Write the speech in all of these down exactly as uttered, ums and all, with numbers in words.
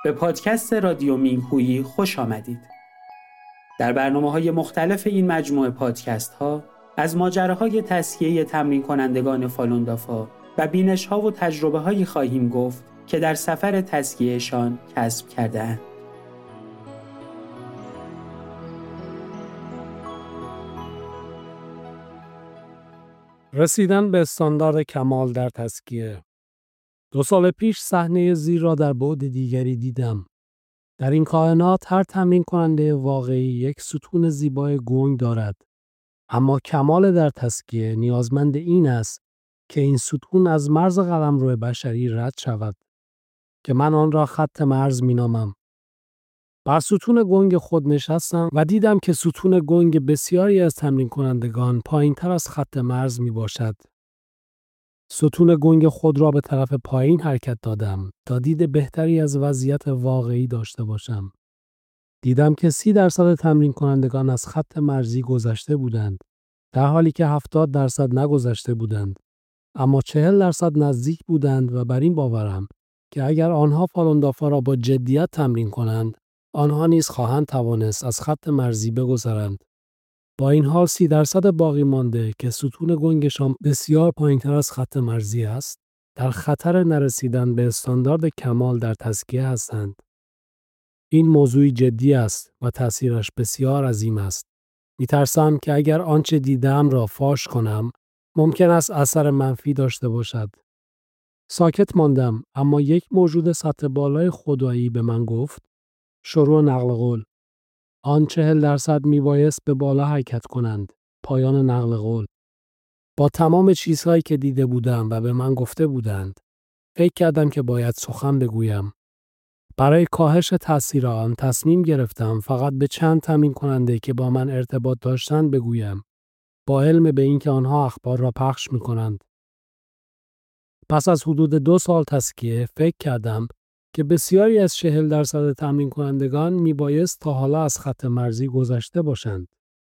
به پادکست رادیو مینگهویی خوش آمدید. در برنامه‌های مختلف این مجموعه پادکست‌ها از ماجراهای تسکیه تمرین کنندگان فالون دافا و بینش‌ها و تجربه‌هایی خواهیم گفت که در سفر تسکیه‌شان کسب کرده‌اند. رسیدن به استاندارد کمال در تسکیه. دو سال پیش صحنه زیر را در بعد دیگری دیدم. در این کائنات هر تمرین کننده واقعی یک ستون زیبای گنگ دارد. اما کمال در تسکیه نیازمند این است که این ستون از مرز قلمرو بشری رد شود که من آن را خط مرز می نامم. بر ستون گنگ خود نشستم و دیدم که ستون گنگ بسیاری از تمرین کنندگان پایین تر از خط مرز می باشد. ستون گنگ خود را به طرف پایین حرکت دادم تا دید بهتری از وضعیت واقعی داشته باشم. دیدم که سی درصد تمرین کنندگان از خط مرزی گذشته بودند، در حالی که هفتاد درصد نگذشته بودند. اما چهل درصد نزدیک بودند و بر این باورم که اگر آنها فالون دافا را با جدیت تمرین کنند، آنها نیز خواهند توانست از خط مرزی بگذرند. با این حال سی درصد باقی مانده که ستون گنگشان بسیار پایین‌تر از خط مرزی است، در خطر نرسیدن به استاندارد کمال در تسکیه هستند. این موضوعی جدی است و تأثیرش بسیار عظیم است. می‌ترسم که اگر آنچه دیدم را فاش کنم، ممکن است اثر منفی داشته باشد. ساکت ماندم، اما یک موجود سطح بالای خدایی به من گفت: شروع نقل قول. آن چهل درصد میبایست به بالا حرکت کنند. پایان نقل قول. با تمام چیزهایی که دیده بودم و به من گفته بودند، فکر کردم که باید سخن بگویم. برای کاهش تأثیر آن تصمیم گرفتم فقط به چند تمرین کننده که با من ارتباط داشتند بگویم، با علم به اینکه آنها اخبار را پخش می‌کنند. پس از حدود دو سال تسکیه فکر کردم که بسیاری از چهل درصد تمرین کنندگان میبایست تا حالا از خط مرزی گذشته باشند.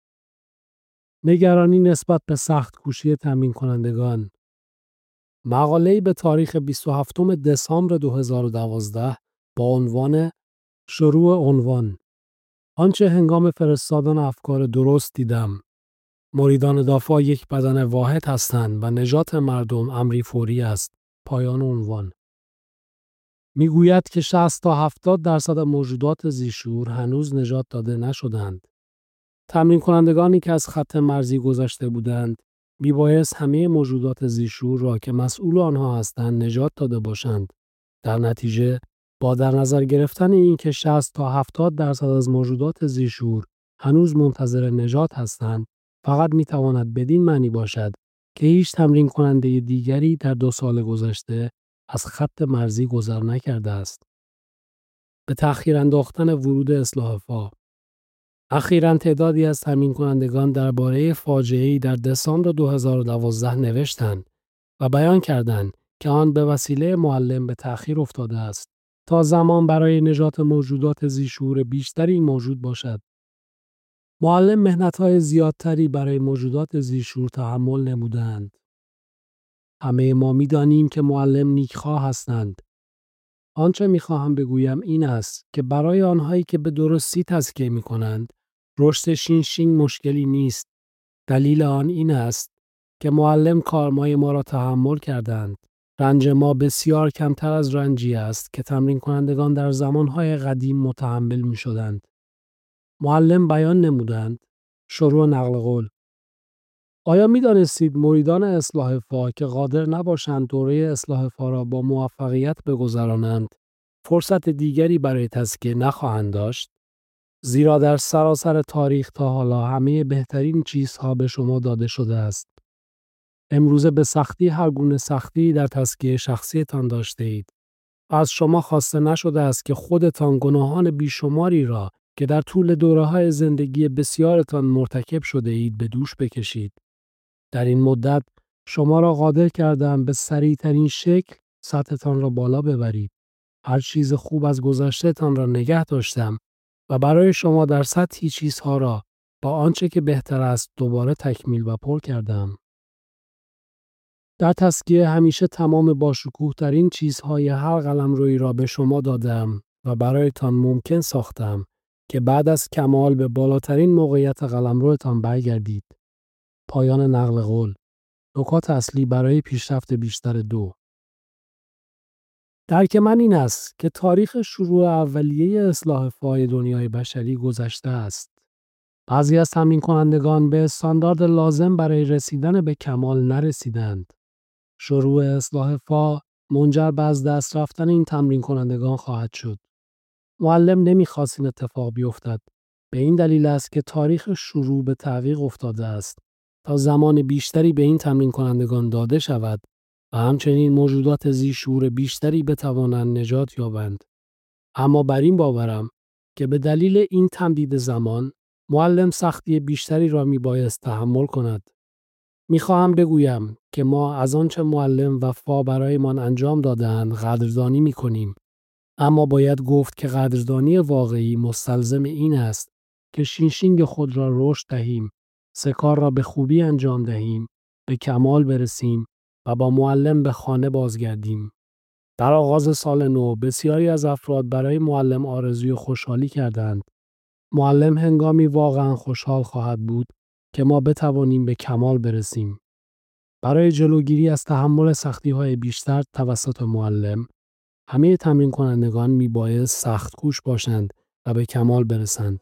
نگرانی نسبت به سخت کوشی تمرین کنندگان. مقاله‌ای به تاریخ بیست و هفتم دسامبر دو هزار و دوازده با عنوان شروع عنوان. آنچه هنگام فرستادن افکار درست دیدم. مریدان دافا یک بدن واحد هستند و نجات مردم امری فوری است. پایان عنوان. میگوید که شصت تا هفتاد درصد موجودات ذی‌شعور هنوز نجات داده نشدند. تمرین کنندگانی که از خط مرزی گذشته بودند، میبایست همه موجودات ذی‌شعور را که مسئول آنها هستند نجات داده باشند. در نتیجه، با در نظر گرفتن این که شصت تا هفتاد درصد از موجودات ذی‌شعور هنوز منتظر نجات هستند، فقط میتواند بدین معنی باشد که هیچ تمرین کننده دیگری در دو سال گذشته از خط مرزی گذر نکرده است. به تأخیر انداختن ورود اصلاح فا. اخیراً تعدادی از تمرین کنندگان درباره فاجعه‌ای در دسامبر دو هزار و دوازده نوشتند و بیان کردند که آن به وسیله معلم به تأخیر افتاده است تا زمان برای نجات موجودات ذی‌شعور بیشتری موجود باشد. معلم مهنت‌های زیادتری برای موجودات ذی‌شعور تحمل نمودند. همه ما می‌دانیم که معلم نیکخواه هستند. آنچه می‌خواهم بگویم این است که برای آنهایی که به درستی تزکیه می‌کنند، رشد شین شین مشکلی نیست. دلیل آن این است که معلم کارمای ما را تحمل کردند. رنج ما بسیار کمتر از رنجی است که تمرین کنندگان در زمانهای قدیم متحمل می‌شدند. معلم بیان نمودند. شروع نقل قول. آیا می دانستید مریدان اصلاح فا که قادر نباشند دوره اصلاح فا را با موفقیت بگذرانند، فرصت دیگری برای تزکیه نخواهند داشت؟ زیرا در سراسر تاریخ تا حالا همه بهترین چیزها به شما داده شده است. امروزه به سختی هر گونه سختی در تزکیه شخصیتان داشته اید. از شما خواسته نشده است که خودتان گناهان بیشماری را که در طول دوره‌های زندگی بسیارتان مرتکب شده اید به دوش بکشید. در این مدت شما را قادر کردم به سریع‌ترین شکل سطحتان را بالا ببرید. هر چیز خوب از گذشته‌تان را نگه داشتم و برای شما در سطحی چیزها را با آنچه که بهتر است دوباره تکمیل و پر کردم. در تزکیه همیشه تمام باشکوه‌ترین چیزهای هر قلمرویی را به شما دادم و برایتان ممکن ساختم که بعد از کمال به بالاترین موقعیت قلمروتان برگردید. پایان نقل قول. نکات اصلی برای پیشرفت بیشتر دو. درک من این است که تاریخ شروع اولیه اصلاح فای دنیای بشری گذشته است. بعضی از تمرین کنندگان به استاندارد لازم برای رسیدن به کمال نرسیدند. شروع اصلاح فا منجر به از دست رفتن این تمرین کنندگان خواهد شد. معلم نمیخواست این اتفاق بیفتد. به این دلیل است که تاریخ شروع به تعویق افتاده است تا زمان بیشتری به این تمرین کنندگان داده شود و همچنین موجودات ذی شعور بیشتری بتوانند نجات یابند. اما بر این باورم که به دلیل این تمدید زمان معلم سختی بیشتری را میبایست تحمل کند. میخواهم بگویم که ما از آنچه معلم و فا برایمان انجام داده‌اند قدردانی میکنیم. اما باید گفت که قدردانی واقعی مستلزم این است که شینشینگ خود را رشد دهیم، سه کار را به خوبی انجام دهیم، به کمال برسیم و با معلم به خانه بازگردیم. در آغاز سال نو بسیاری از افراد برای معلم آرزوی خوشحالی کردند. معلم هنگامی واقعا خوشحال خواهد بود که ما بتوانیم به کمال برسیم. برای جلوگیری از تحمل سختی‌های بیشتر توسط معلم، همه تمرین کنندگان میبایست سخت کوش باشند و به کمال برسند.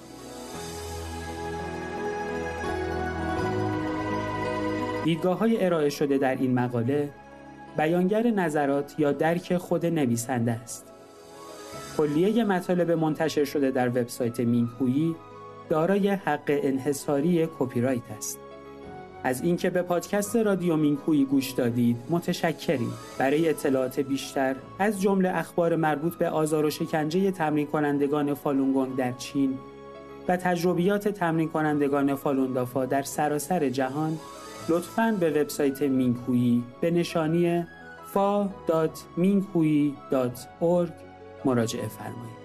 دیدگاه‌های ارائه شده در این مقاله بیانگر نظرات یا درک خود نویسنده است. کلیه مطالب منتشر شده در وبسایت مینگهویی دارای حق انحصاری کپی رایت است. از اینکه به پادکست رادیو مینگهویی گوش دادید متشکریم. برای اطلاعات بیشتر از جمله اخبار مربوط به آزار و شکنجه تمرین کنندگان فالون گونگ در چین و تجربیات تمرین کنندگان فالون دافا در سراسر جهان، لطفاً به وبسایت مینگهویی به نشانی فا دات مینگهویی دات اورگ مراجعه فرمایید.